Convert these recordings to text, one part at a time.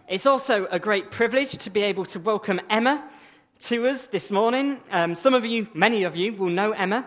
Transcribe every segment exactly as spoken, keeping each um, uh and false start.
It's also a great privilege to be able to welcome Emma to us this morning. Um, some of you, many of you, will know Emma.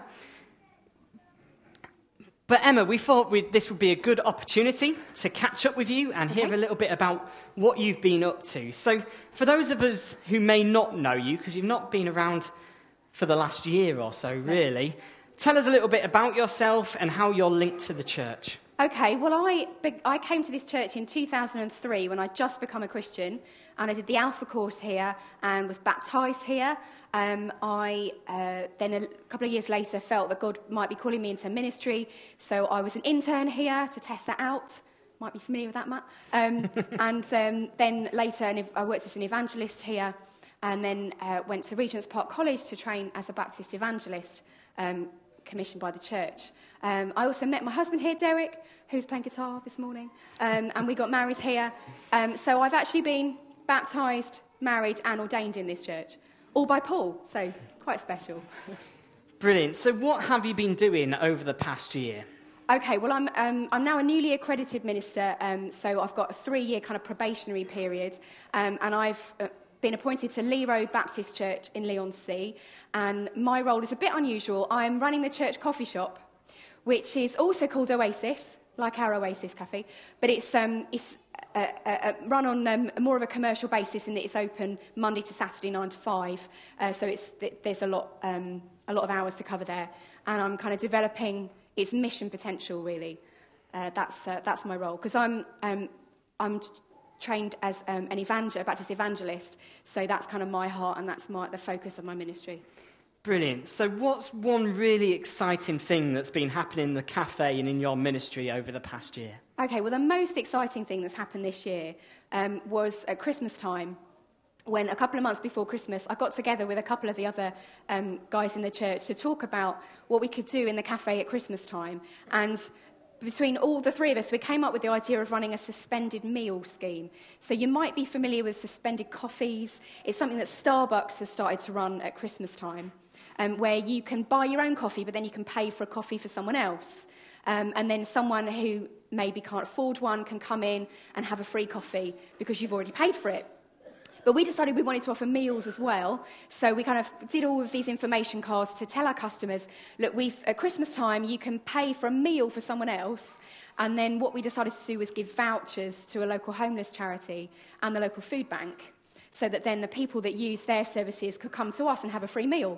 But Emma, we thought we'd, this would be a good opportunity to catch up with you and hear Okay. a little bit about what you've been up to. So for those of us who may not know you, because you've not been around for the last year or so, really, tell us a little bit about yourself and how you're linked to the church. Okay, well, I, be- I came to this church in two thousand three when I'd just become a Christian, and I did the Alpha course here and was baptised here. Um, I uh, then, a couple of years later, felt that God might be calling me into ministry, so I was an intern here to test that out. Might be familiar with that, Matt. Um, and um, then later, an ev- I worked as an evangelist here, and then uh, went to Regent's Park College to train as a Baptist evangelist, um, commissioned by the church. Um, I also met my husband here, Derek, who's playing guitar this morning, um, and we got married here. Um, so I've actually been baptised, married and ordained in this church, all by Paul, so quite special. Brilliant. So what have you been doing over the past year? Okay, well, I'm um, I'm now a newly accredited minister, um, so I've got a three-year kind of probationary period, um, and I've uh, been appointed to Lee Road Baptist Church in Leigh-on-Sea, and my role is a bit unusual. I'm running the church coffee shop, which is also called Oasis, like our Oasis Cafe, but it's um, it's uh, uh, run on um, more of a commercial basis in that it's open Monday to Saturday, nine to five, uh, so it's there's a lot um, a lot of hours to cover there, and I'm kind of developing its mission potential, really. Uh, that's uh, that's my role, because I'm um, I'm trained as um, an evangel- a Baptist evangelist, so that's kind of my heart, and that's my the focus of my ministry. Brilliant. So what's one really exciting thing that's been happening in the cafe and in your ministry over the past year? Okay, well, the most exciting thing that's happened this year um, was at Christmas time, when a couple of months before Christmas, I got together with a couple of the other um, guys in the church to talk about what we could do in the cafe at Christmas time. And between all the three of us, we came up with the idea of running a suspended meal scheme. So you might be familiar with suspended coffees. It's something that Starbucks has started to run at Christmas time, um, where you can buy your own coffee, but then you can pay for a coffee for someone else. Um, and then someone who maybe can't afford one can come in and have a free coffee because you've already paid for it. But we decided we wanted to offer meals as well, so we kind of did all of these information cards to tell our customers, look, we've at Christmas time, you can pay for a meal for someone else, and then what we decided to do was give vouchers to a local homeless charity and the local food bank, so that then the people that use their services could come to us and have a free meal.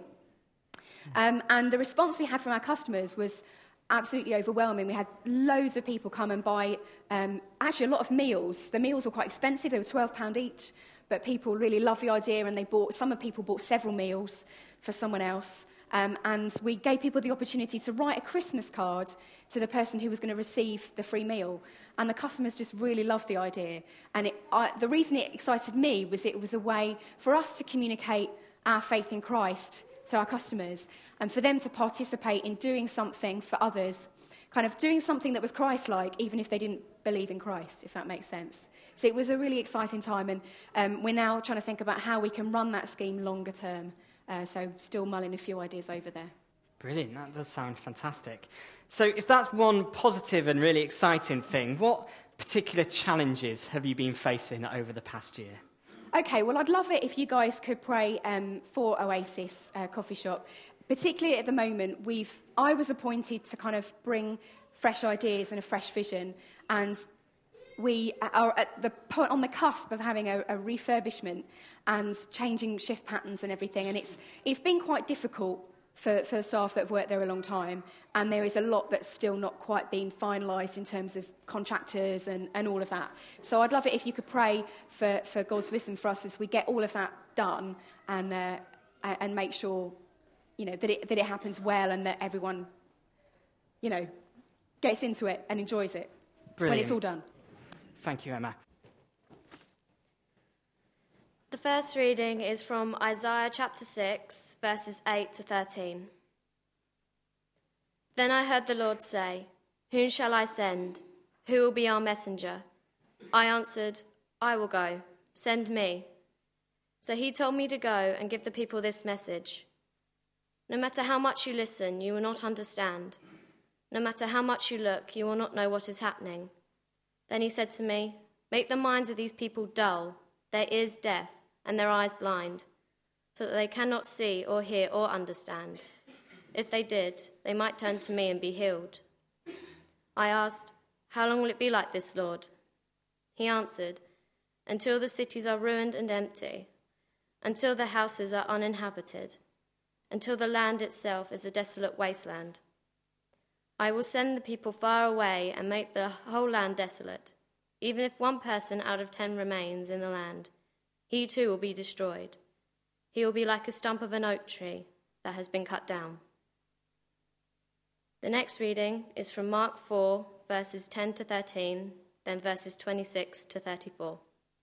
Um, and the response we had from our customers was absolutely overwhelming. We had loads of people come and buy, um, actually a lot of meals. The meals were quite expensive, they were twelve pounds each. But people really loved the idea, and they bought. Some of people bought several meals for someone else, um, and we gave people the opportunity to write a Christmas card to the person who was going to receive the free meal. And the customers just really loved the idea. And it, I, the reason it excited me was it was a way for us to communicate our faith in Christ to our customers, and for them to participate in doing something for others, kind of doing something that was Christ-like, even if they didn't believe in Christ, if that makes sense. So it was a really exciting time, and um, we're now trying to think about how we can run that scheme longer term. Uh, so still mulling a few ideas over there. Brilliant, that does sound fantastic. So if that's one positive and really exciting thing, what particular challenges have you been facing over the past year? Okay, well, I'd love it if you guys could pray um, for Oasis uh, Coffee Shop. Particularly at the moment, we've I was appointed to kind of bring fresh ideas and a fresh vision, and we are at the point on the cusp of having a, a refurbishment and changing shift patterns and everything. And it's it's been quite difficult for, for the staff that have worked there a long time. And there is a lot that's still not quite been finalised in terms of contractors and, and all of that. So I'd love it if you could pray for, for God's wisdom for us as we get all of that done and uh, and make sure, you know, that it that it happens well and that everyone, you know, gets into it and enjoys it. Brilliant. When it's all done. Thank you, Emma. The first reading is from Isaiah chapter six, verses eight to thirteen. Then I heard the Lord say, "Whom shall I send? Who will be our messenger?" I answered, "I will go. Send me." So he told me to go and give the people this message. No matter how much you listen, you will not understand. No matter how much you look, you will not know what is happening. Then he said to me, Make the minds of these people dull, their ears deaf, and their eyes blind, so that they cannot see or hear or understand. If they did, they might turn to me and be healed." I asked, "How long will it be like this, Lord?" He answered, "Until the cities are ruined and empty, until the houses are uninhabited, until the land itself is a desolate wasteland. I will send the people far away and make the whole land desolate. Even if one person out of ten remains in the land, he too will be destroyed. He will be like a stump of an oak tree that has been cut down." The next reading is from Mark four, verses ten to thirteen, then verses twenty-six to thirty-four.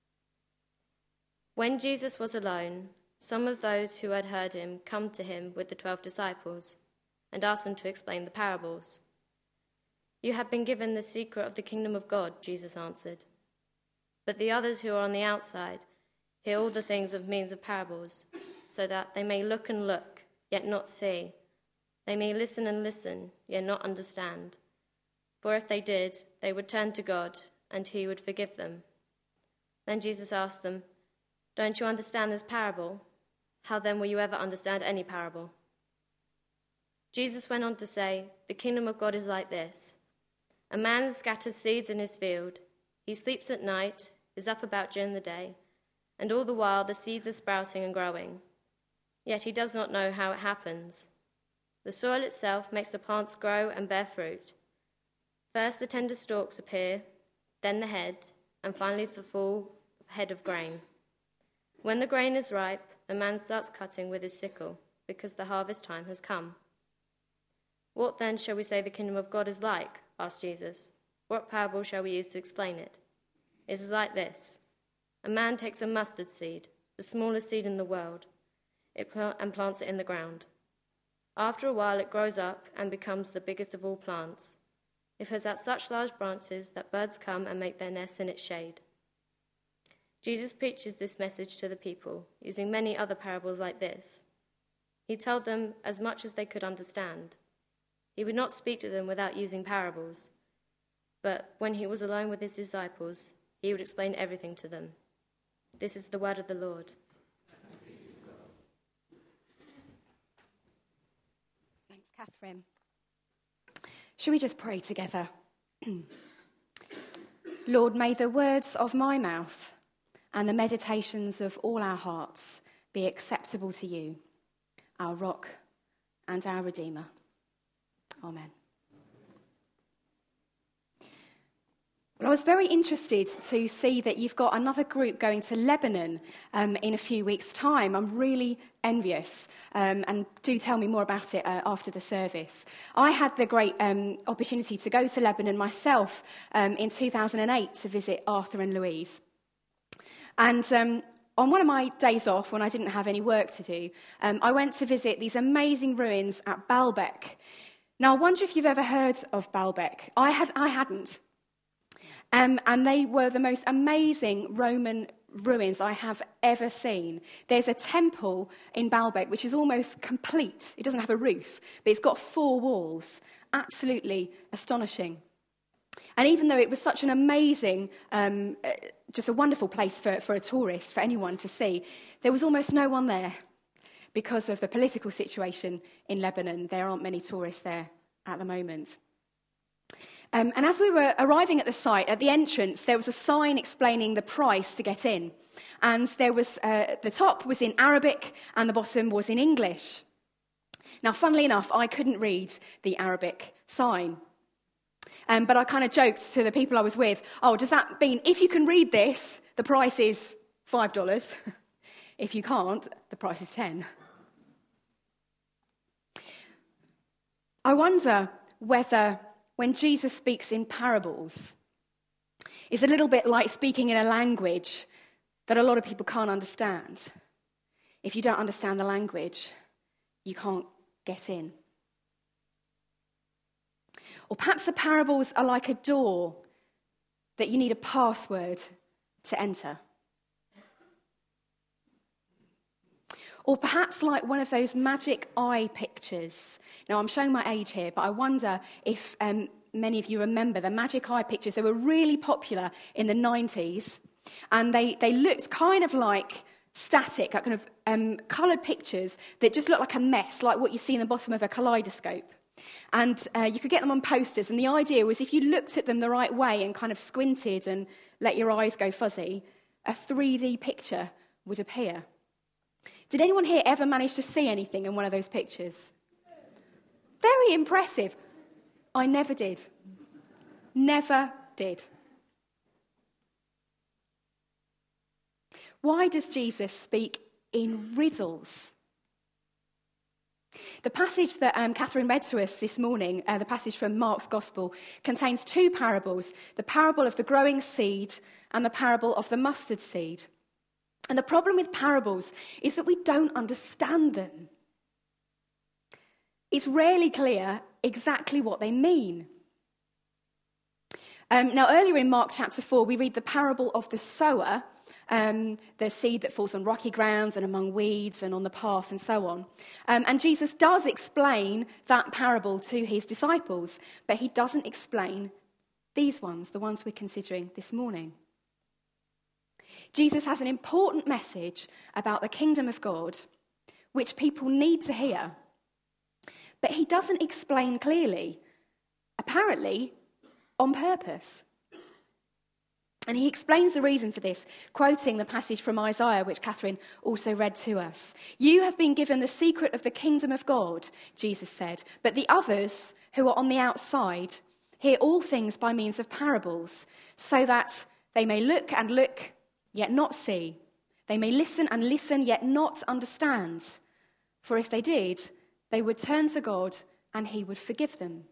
When Jesus was alone, some of those who had heard him come to him with the twelve disciples and asked them to explain the parables. "You have been given the secret of the kingdom of God," Jesus answered. "But the others who are on the outside hear all the things of means of parables, so that they may look and look, yet not see. They may listen and listen, yet not understand. For if they did, they would turn to God, and he would forgive them." Then Jesus asked them, "Don't you understand this parable? How then will you ever understand any parable?" Jesus went on to say, "The kingdom of God is like this. A man scatters seeds in his field. He sleeps at night, is up about during the day, and all the while the seeds are sprouting and growing. Yet he does not know how it happens. The soil itself makes the plants grow and bear fruit. First the tender stalks appear, then the head, and finally the full head of grain. When the grain is ripe, a man starts cutting with his sickle, because the harvest time has come." "What then shall we say the kingdom of God is like?" asked Jesus. "What parable shall we use to explain it? It is like this. A man takes a mustard seed, the smallest seed in the world, it pl- and plants it in the ground. After a while it grows up and becomes the biggest of all plants. It has out such large branches that birds come and make their nests in its shade." Jesus preaches this message to the people, using many other parables like this. He told them as much as they could understand. He would not speak to them without using parables, but when he was alone with his disciples, he would explain everything to them. This is the word of the Lord. Thanks, Catherine. Shall we just pray together? Lord, may the words of my mouth and the meditations of all our hearts be acceptable to you, our rock and our Redeemer. Amen. Well, I was very interested to see that you've got another group going to Lebanon um, in a few weeks' time. I'm really envious, um, and do tell me more about it uh, after the service. I had the great um, opportunity to go to Lebanon myself um, in two thousand eight to visit Arthur and Louise. And um, on one of my days off, when I didn't have any work to do, um, I went to visit these amazing ruins at Baalbek. Now, I wonder if you've ever heard of Baalbek. I, had, I hadn't. Um, and they were the most amazing Roman ruins I have ever seen. There's a temple in Baalbek which is almost complete. It doesn't have a roof, but it's got four walls. Absolutely astonishing. And even though it was such an amazing, um, uh, just a wonderful place for, for a tourist, for anyone to see, there was almost no one there because of the political situation in Lebanon. There aren't many tourists there at the moment. Um, and as we were arriving at the site, at the entrance, there was a sign explaining the price to get in. And there was uh, the top was in Arabic and the bottom was in English. Now, funnily enough, I couldn't read the Arabic sign. Um, but I kind of joked to the people I was with, oh, does that mean if you can read this, the price is five dollars? If you can't, the price is ten dollars. I wonder whether when Jesus speaks in parables, it's a little bit like speaking in a language that a lot of people can't understand. If you don't understand the language, you can't get in. Or perhaps the parables are like a door that you need a password to enter. Or perhaps like one of those magic eye pictures. Now, I'm showing my age here, but I wonder if um, many of you remember, the magic eye pictures. They were really popular in the nineties, and they, they looked kind of like static, like kind of um, coloured pictures that just looked like a mess, like what you see in the bottom of a kaleidoscope. And uh, you could get them on posters, and the idea was if you looked at them the right way and kind of squinted and let your eyes go fuzzy, a three D picture would appear. Did anyone here ever manage to see anything in one of those pictures? Very impressive. I never did. Never did. Why does Jesus speak in riddles? The passage that um, Catherine read to us this morning, uh, the passage from Mark's Gospel, contains two parables, the parable of the growing seed and the parable of the mustard seed. And the problem with parables is that we don't understand them. It's rarely clear exactly what they mean. Um, now, earlier in Mark chapter four, we read the parable of the sower, um, the seed that falls on rocky grounds and among weeds and on the path and so on. Um, and Jesus does explain that parable to his disciples, but he doesn't explain these ones, the ones we're considering this morning. Jesus has an important message about the kingdom of God, which people need to hear. But he doesn't explain clearly, apparently on purpose. And he explains the reason for this, quoting the passage from Isaiah, which Catherine also read to us. You have been given the secret of the kingdom of God, Jesus said, but the others who are on the outside hear all things by means of parables, so that they may look and look, yet not see. They may listen and listen, yet not understand. For if they did, they would turn to God and he would forgive them.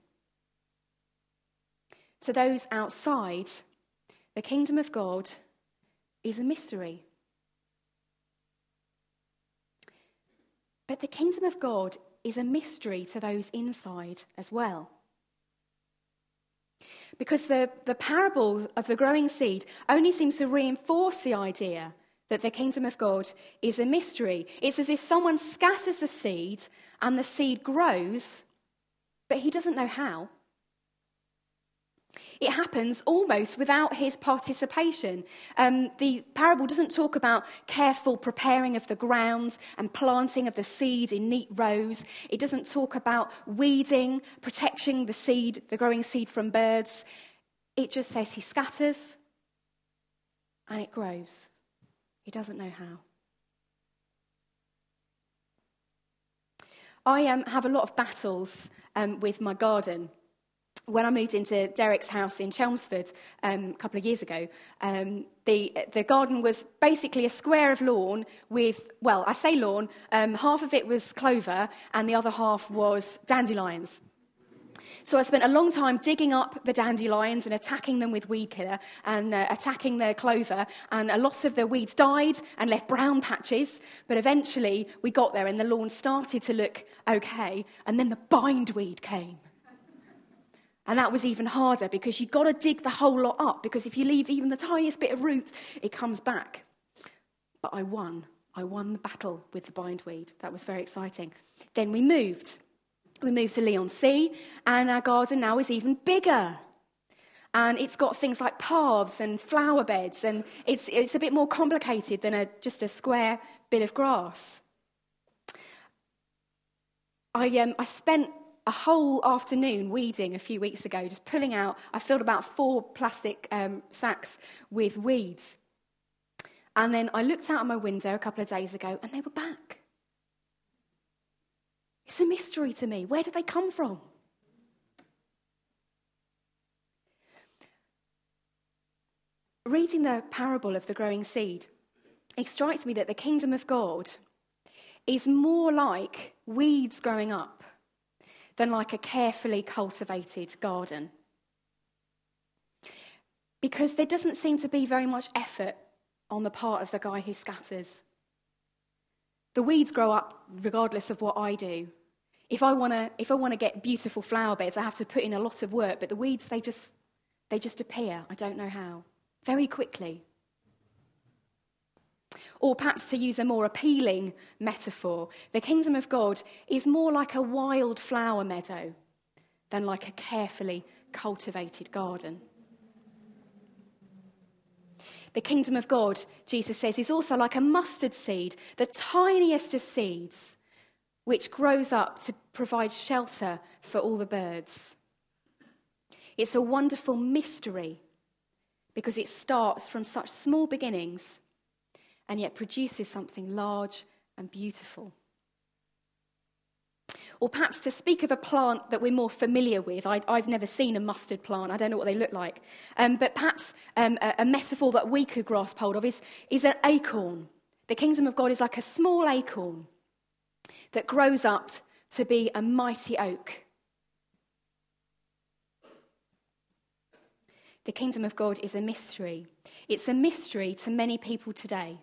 To those outside, the kingdom of God is a mystery. But the kingdom of God is a mystery to those inside as well. Because the, the parable of the growing seed only seems to reinforce the idea that the kingdom of God is a mystery. It's as if someone scatters the seed and the seed grows, but he doesn't know how. It happens almost without his participation. Um, the parable doesn't talk about careful preparing of the ground and planting of the seed in neat rows. It doesn't talk about weeding, protecting the seed, the growing seed from birds. It just says he scatters and it grows. He doesn't know how. I um, have a lot of battles um, with my garden. When I moved into Derek's house in Chelmsford um, a couple of years ago, um, the the garden was basically a square of lawn with, well, I say lawn, um, half of it was clover and the other half was dandelions. So I spent a long time digging up the dandelions and attacking them with weed killer and uh, attacking the clover, and a lot of the weeds died and left brown patches, but eventually we got there and the lawn started to look okay, and then the bindweed came. And that was even harder because you've got to dig the whole lot up, because if you leave even the tiniest bit of root, it comes back. But I won. I won the battle with the bindweed. That was very exciting. Then we moved. We moved to Leigh-on-Sea, and our garden now is even bigger. And it's got things like paths and flower beds, and it's it's a bit more complicated than a, just a square bit of grass. I um I spent a whole afternoon weeding a few weeks ago, just pulling out. I filled about four plastic um, sacks with weeds. And then I looked out of my window a couple of days ago and they were back. It's a mystery to me. Where did they come from? Reading the parable of the growing seed, it strikes me that the kingdom of God is more like weeds growing up than like a carefully cultivated garden. Because there doesn't seem to be very much effort on the part of the guy who scatters. The weeds grow up regardless of what I do. If I want to if I want to get beautiful flower beds, I have to put in a lot of work, but the weeds, they just they just appear. I don't know how. Very quickly. Or perhaps to use a more appealing metaphor, the kingdom of God is more like a wild flower meadow than like a carefully cultivated garden. The kingdom of God, Jesus says, is also like a mustard seed, the tiniest of seeds, which grows up to provide shelter for all the birds. It's a wonderful mystery because it starts from such small beginnings and yet produces something large and beautiful. Or perhaps to speak of a plant that we're more familiar with. I, I've never seen a mustard plant. I don't know what they look like. Um, but perhaps um, a, a metaphor that we could grasp hold of is, is an acorn. The kingdom of God is like a small acorn that grows up to be a mighty oak. The kingdom of God is a mystery. It's a mystery to many people today.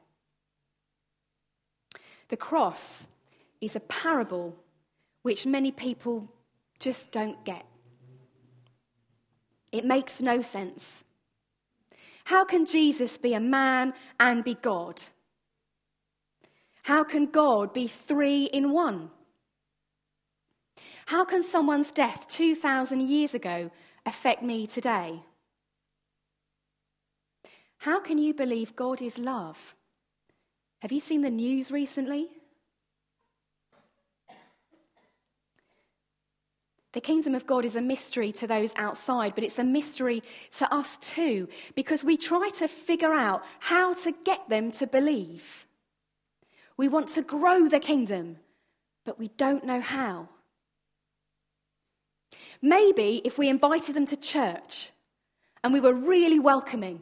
The cross is a parable which many people just don't get. It makes no sense. How can Jesus be a man and be God? How can God be three in one? How can someone's death two thousand years ago affect me today? How can you believe God is love? Have you seen the news recently? The kingdom of God is a mystery to those outside, but it's a mystery to us too, because we try to figure out how to get them to believe. We want to grow the kingdom, but we don't know how. Maybe if we invited them to church and we were really welcoming.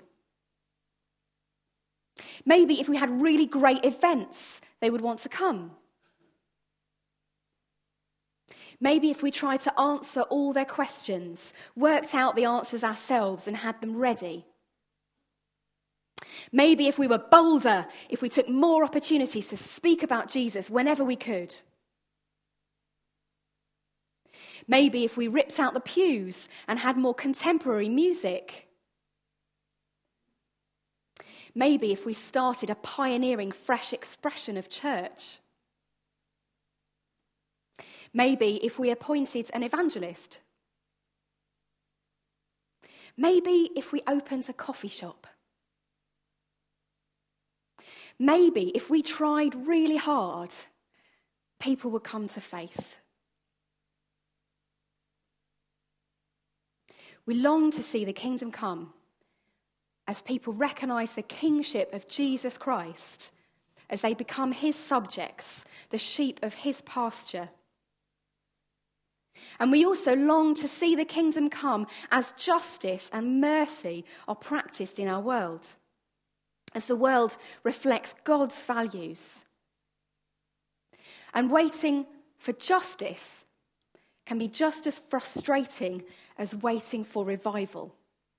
Maybe if we had really great events, they would want to come. Maybe if we tried to answer all their questions, worked out the answers ourselves and had them ready. Maybe if we were bolder, if we took more opportunities to speak about Jesus whenever we could. Maybe if we ripped out the pews and had more contemporary music. Maybe if we started a pioneering fresh expression of church. Maybe if we appointed an evangelist. Maybe if we opened a coffee shop. Maybe if we tried really hard, people would come to faith. We long to see the kingdom come as people recognise the kingship of Jesus Christ, as they become his subjects, the sheep of his pasture. And we also long to see the kingdom come as justice and mercy are practiced in our world, as the world reflects God's values. And waiting for justice can be just as frustrating as waiting for revival.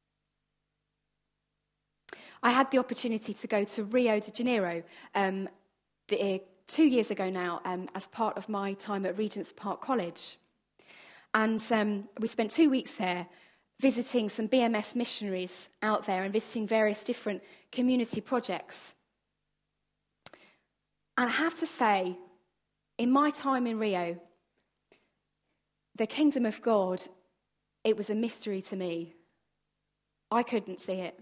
I had the opportunity to go to Rio de Janeiro um, the, two years ago now um, as part of my time at Regent's Park College. And um, we spent two weeks there visiting some B M S missionaries out there and visiting various different community projects. And I have to say, in my time in Rio, the kingdom of God, it was a mystery to me. I couldn't see it.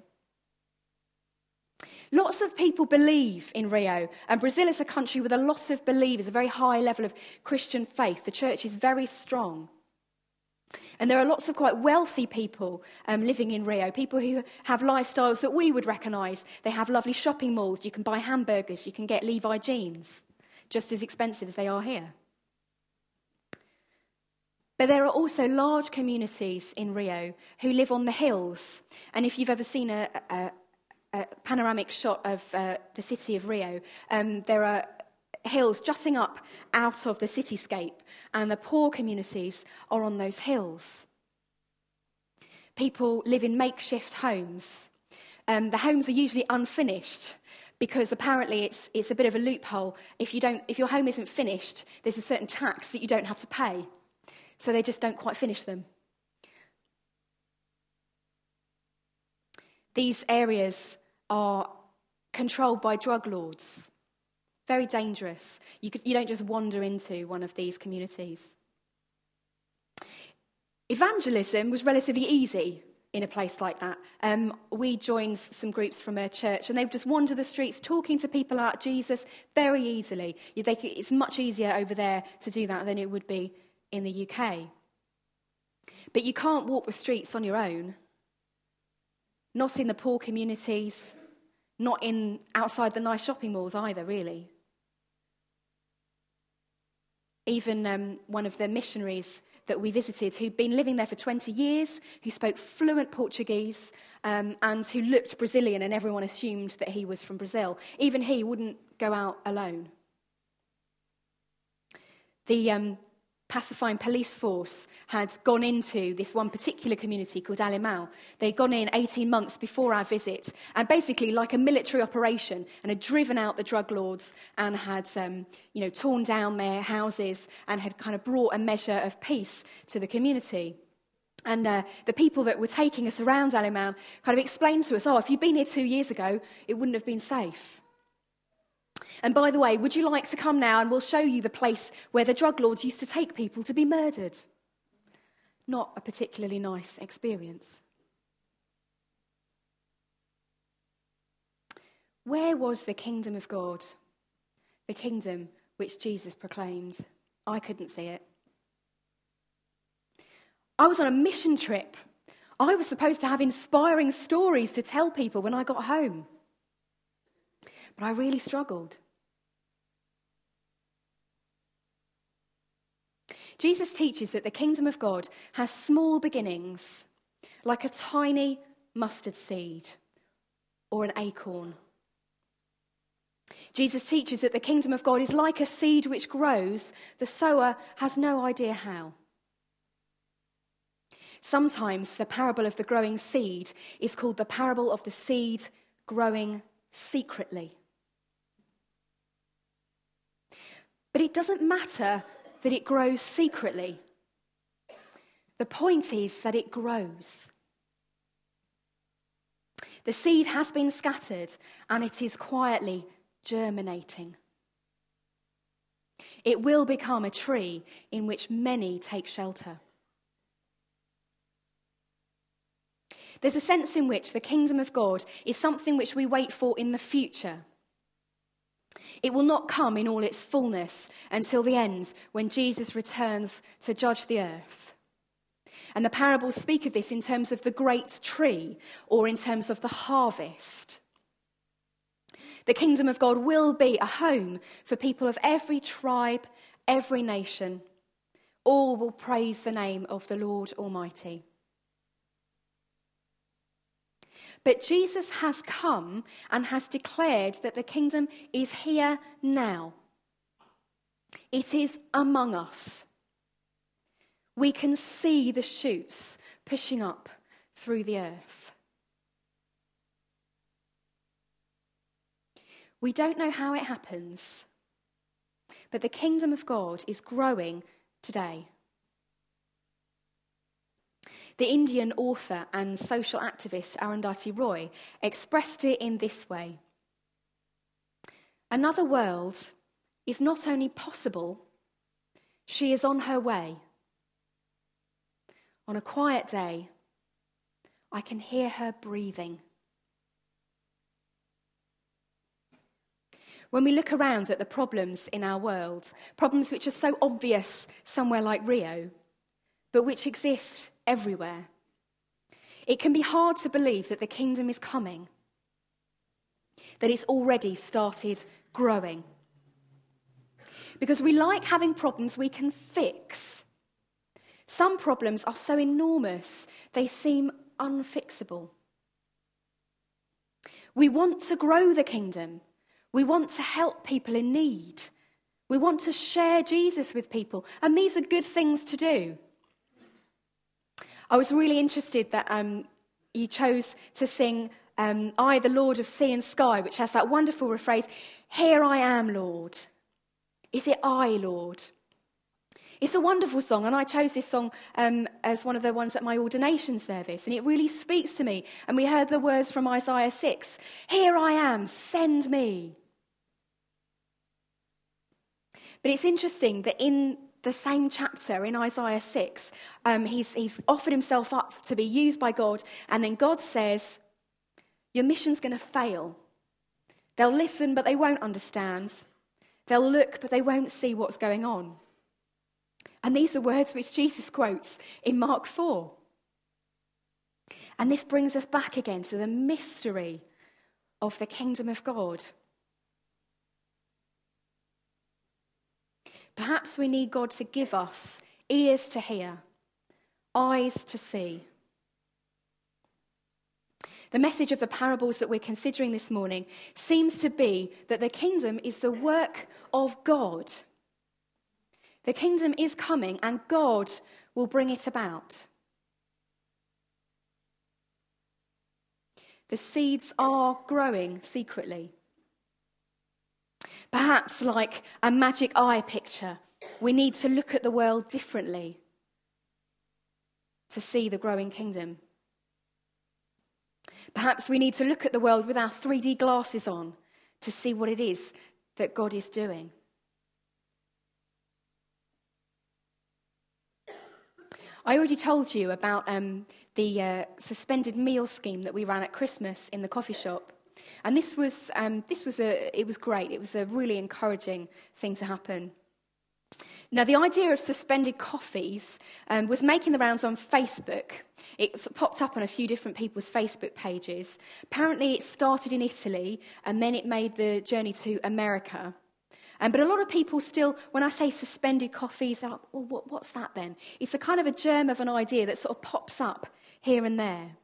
Lots of people believe in Rio, and Brazil is a country with a lot of believers, a very high level of Christian faith. The church is very strong. And there are lots of quite wealthy people um, living in Rio, people who have lifestyles that we would recognise. They have lovely shopping malls, you can buy hamburgers, you can get Levi jeans, just as expensive as they are here. But there are also large communities in Rio who live on the hills. And if you've ever seen a, a, a panoramic shot of uh, the city of Rio, um, there are hills jutting up out of the cityscape, and the poor communities are on those hills. People live in makeshift homes. Um, the homes are usually unfinished because apparently it's it's a bit of a loophole. If you don't, if your home isn't finished, there's a certain tax that you don't have to pay. So they just don't quite finish them. These areas are controlled by drug lords. Very dangerous. You, could, you don't just wander into one of these communities. Evangelism was relatively easy in a place like that. Um, we joined some groups from a church, and they would just wander the streets talking to people about Jesus very easily. You, they, it's much easier over there to do that than it would be in the U K. But you can't walk the streets on your own. Not in the poor communities, not in outside the nice shopping malls either, really. Even um, one of the missionaries that we visited, who'd been living there for twenty years, who spoke fluent Portuguese, um, and who looked Brazilian, and everyone assumed that he was from Brazil. Even he wouldn't go out alone. The um, pacifying police force had gone into this one particular community called Alemão. They'd gone in eighteen months before our visit, and basically like a military operation, and had driven out the drug lords and had um, you know, torn down their houses and had kind of brought a measure of peace to the community. And uh, the people that were taking us around Alemão kind of explained to us, oh, if you'd been here two years ago, it wouldn't have been safe. And by the way, would you like to come now and we'll show you the place where the drug lords used to take people to be murdered? Not a particularly nice experience. Where was the kingdom of God? The kingdom which Jesus proclaimed. I couldn't see it. I was on a mission trip. I was supposed to have inspiring stories to tell people when I got home. But I really struggled. Jesus teaches that the kingdom of God has small beginnings, like a tiny mustard seed or an acorn. Jesus teaches that the kingdom of God is like a seed which grows. The sower has no idea how. Sometimes the parable of the growing seed is called the parable of the seed growing secretly. But it doesn't matter that it grows secretly. The point is that it grows. The seed has been scattered and it is quietly germinating. It will become a tree in which many take shelter. There's a sense in which the kingdom of God is something which we wait for in the future. It will not come in all its fullness until the end, when Jesus returns to judge the earth. And the parables speak of this in terms of the great tree or in terms of the harvest. The kingdom of God will be a home for people of every tribe, every nation. All will praise the name of the Lord Almighty. But Jesus has come and has declared that the kingdom is here now. It is among us. We can see the shoots pushing up through the earth. We don't know how it happens, but the kingdom of God is growing today. The Indian author and social activist Arundhati Roy expressed it in this way. Another world is not only possible, she is on her way. On a quiet day, I can hear her breathing. When we look around at the problems in our world, problems which are so obvious somewhere like Rio, but which exist everywhere, it can be hard to believe that the kingdom is coming, that it's already started growing. Because we like having problems we can fix. Some problems are so enormous, they seem unfixable. We want to grow the kingdom. We want to help people in need. We want to share Jesus with people, and these are good things to do. I was really interested that um, you chose to sing um, I, the Lord of Sea and Sky, which has that wonderful phrase, here I am, Lord. Is it I, Lord? It's a wonderful song, and I chose this song um, as one of the ones at my ordination service, and it really speaks to me. And we heard the words from Isaiah six, here I am, send me. But it's interesting that in the same chapter in Isaiah six. Um, he's, he's offered himself up to be used by God, and then God says, your mission's going to fail. They'll listen, but they won't understand. They'll look, but they won't see what's going on. And these are words which Jesus quotes in Mark four. And this brings us back again to the mystery of the kingdom of God. Perhaps we need God to give us ears to hear, eyes to see. The message of the parables that we're considering this morning seems to be that the kingdom is the work of God. The kingdom is coming and God will bring it about. The seeds are growing secretly. Perhaps like a magic eye picture, we need to look at the world differently to see the growing kingdom. Perhaps we need to look at the world with our three D glasses on to see what it is that God is doing. I already told you about um, the uh, suspended meal scheme that we ran at Christmas in the coffee shop. And this was um, this was a it was great. It was a really encouraging thing to happen. Now, the idea of suspended coffees um, was making the rounds on Facebook. It sort of popped up on a few different people's Facebook pages. Apparently, it started in Italy, and then it made the journey to America. Um, but a lot of people still, when I say suspended coffees, they're like, well, what, what's that then? It's a kind of a germ of an idea that sort of pops up here and there.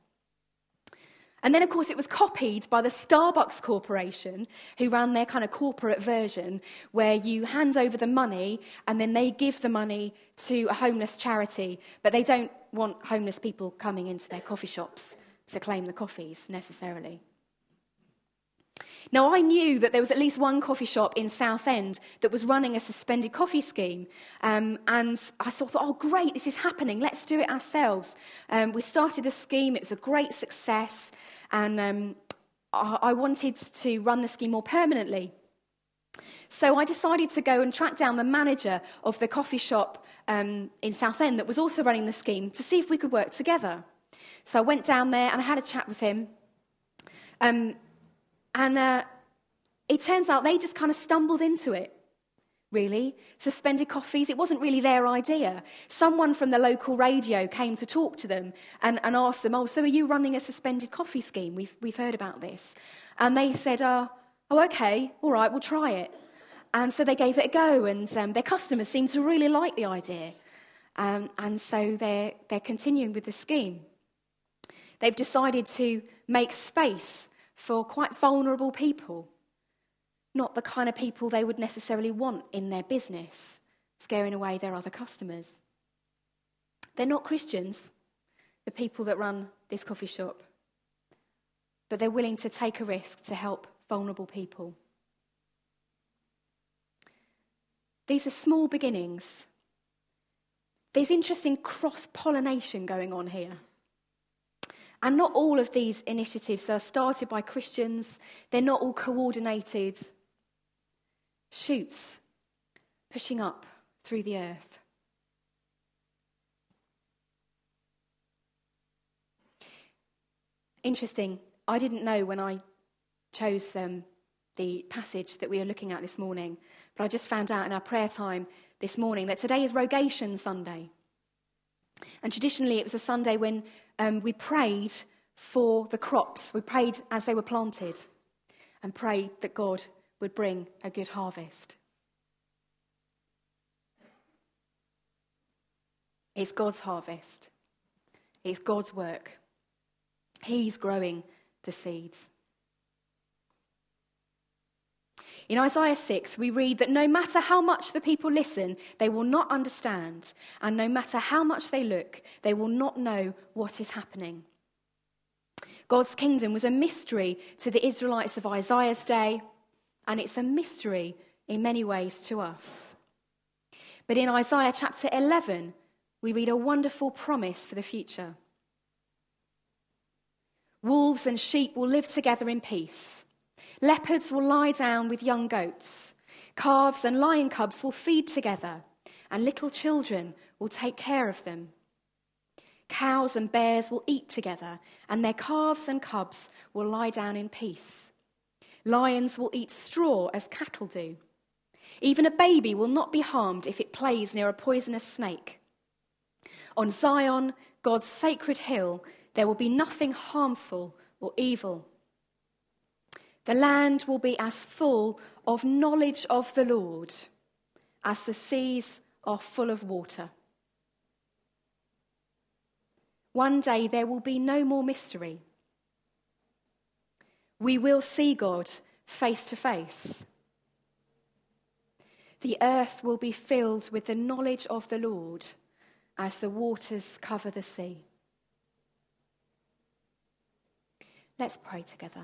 And then, of course, it was copied by the Starbucks Corporation, who ran their kind of corporate version, where you hand over the money and then they give the money to a homeless charity, but they don't want homeless people coming into their coffee shops to claim the coffees, necessarily. Now, I knew that there was at least one coffee shop in Southend that was running a suspended coffee scheme, um, and I sort of thought, oh, great, this is happening, let's do it ourselves. Um, we started the scheme, it was a great success, and um, I-, I wanted to run the scheme more permanently. So I decided to go and track down the manager of the coffee shop um, in Southend that was also running the scheme to see if we could work together. So I went down there and I had a chat with him. Um, And uh, it turns out they just kind of stumbled into it, really. Suspended coffees, it wasn't really their idea. Someone from the local radio came to talk to them and, and asked them, oh, so are you running a suspended coffee scheme? We've, we've heard about this. And they said, uh, oh, okay, all right, we'll try it. And so they gave it a go, and um, their customers seemed to really like the idea. Um, and so they're, they're continuing with the scheme. They've decided to make space for quite vulnerable people, not the kind of people they would necessarily want in their business, scaring away their other customers. They're not Christians, the people that run this coffee shop, but they're willing to take a risk to help vulnerable people. These are small beginnings. There's interesting cross-pollination going on here. And not all of these initiatives are started by Christians. They're not all coordinated shoots pushing up through the earth. Interesting. I didn't know when I chose um, the passage that we are looking at this morning, but I just found out in our prayer time this morning that today is Rogation Sunday. And traditionally it was a Sunday when um, we prayed for the crops. We prayed as they were planted and prayed that God would bring a good harvest. It's God's harvest. It's God's work. He's growing the seeds. In Isaiah six, we read that no matter how much the people listen, they will not understand. And no matter how much they look, they will not know what is happening. God's kingdom was a mystery to the Israelites of Isaiah's day, and it's a mystery in many ways to us. But in Isaiah chapter eleven, we read a wonderful promise for the future. Wolves and sheep will live together in peace. Leopards will lie down with young goats. Calves and lion cubs will feed together, and little children will take care of them. Cows and bears will eat together, and their calves and cubs will lie down in peace. Lions will eat straw as cattle do. Even a baby will not be harmed if it plays near a poisonous snake. On Zion, God's sacred hill, there will be nothing harmful or evil. The land will be as full of knowledge of the Lord as the seas are full of water. One day there will be no more mystery. We will see God face to face. The earth will be filled with the knowledge of the Lord as the waters cover the sea. Let's pray together.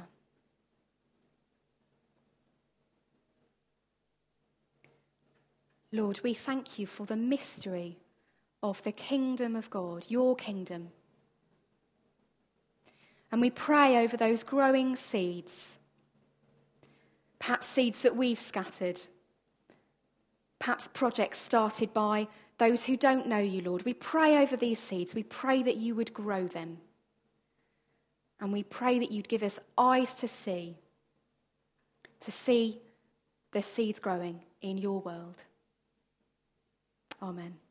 Lord, we thank you for the mystery of the kingdom of God, your kingdom. And we pray over those growing seeds, perhaps seeds that we've scattered, perhaps projects started by those who don't know you, Lord. We pray over these seeds. We pray that you would grow them. And we pray that you'd give us eyes to see, to see the seeds growing in your world. Amen.